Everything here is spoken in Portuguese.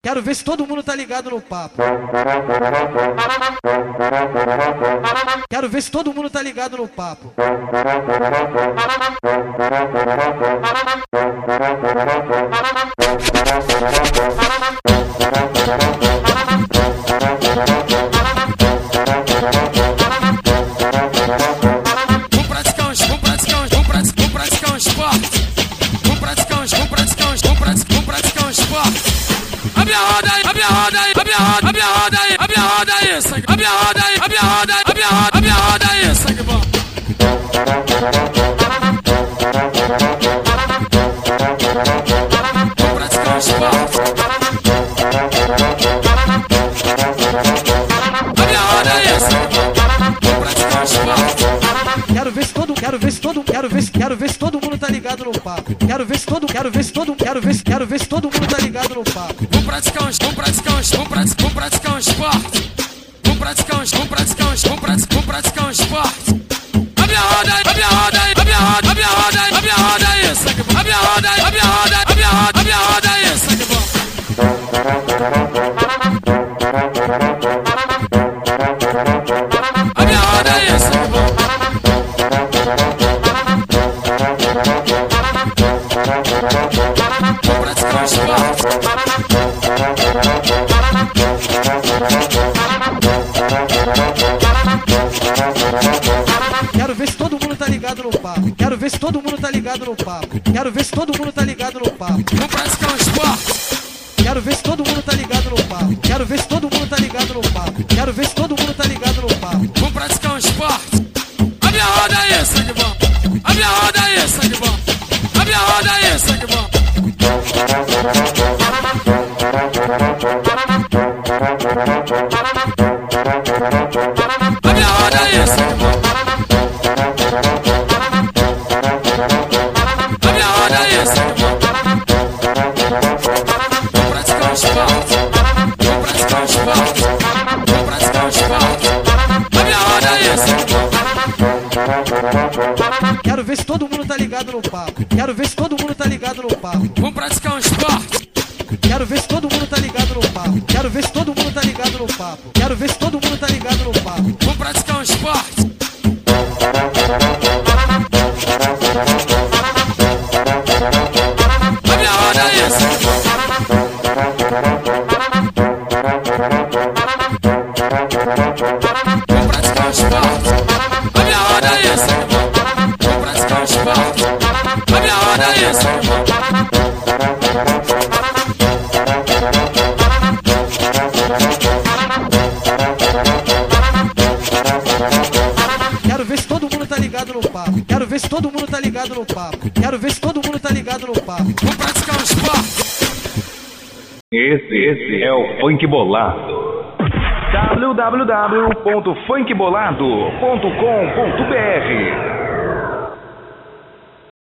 Quero ver se todo mundo tá ligado no papo. Quero ver se todo mundo tá ligado no papo. Vamos praticar um esporte. Vamos praticar um esporte. Abre a roda aí, abre a roda aí, abre a roda, abre a roda aí, abre a roda aí, sangue. Abre a roda aí, abre a roda aí, abre a roda, abre a roda aí, sangue bom. Vamos praticar um esporte. Abre a roda aí, sangue bom. Vamos praticar um esporte. Quero ver se todo mundo tá ligado no papo. Quero ver se todo mundo tá ligado no papo. Vamos praticar um esporte. Vamos praticar um esporte. Abre a roda aí, abre a roda aí, abre a roda, abre a roda aí, abre a roda aí, sangue bom. Abre a roda aí, abre a roda aí, abre a roda, abre a roda aí, sangue bom. Abre a roda aí, sangue bom. Vamos praticar um esporte. Quero ver se todo mundo tá ligado no papo. Quero ver se todo mundo tá ligado no papo. Quero ver se todo mundo tá ligado no papo. Vamos praticar um esporte. Quero ver se todo mundo tá ligado no papo. Quero ver se todo mundo tá ligado no papo. Quero ver se todo mundo tá ligado no papo. Vamos praticar um esporte. Abre a roda aí, sangue bom. Abre a roda aí, sangue bom. Abre a roda aí, sangue bom. Abre a roda aí, sangue bom. Abre a roda aí, sangue bom. Vamos praticar um esporte. Vamos praticar um esporte. Vamos praticar um esporte. Abre a roda aí, sangue bom. Quero ver se todo mundo tá ligado no papo. Quero ver se todo mundo tá ligado no papo. Vamos praticar um esporte. Quero ver se todo mundo tá ligado no papo. Quero ver se todo mundo tá ligado no papo. Quero ver se todo mundo tá ligado no papo. Vamos praticar um esporte. Abre a roda aí, sangue bom. Vamos praticar um esporte. Abre a roda aí, sangue bom. Vamos praticar um esporte. Abre a roda aí, sangue bom. Quero ver se todo mundo tá ligado no papo. Quero ver se todo mundo tá ligado no papo. Quero ver se todo mundo tá ligado no papo. Vamos praticar um esporte. Esse é o Funk Bolado. www.funkbolado.com.br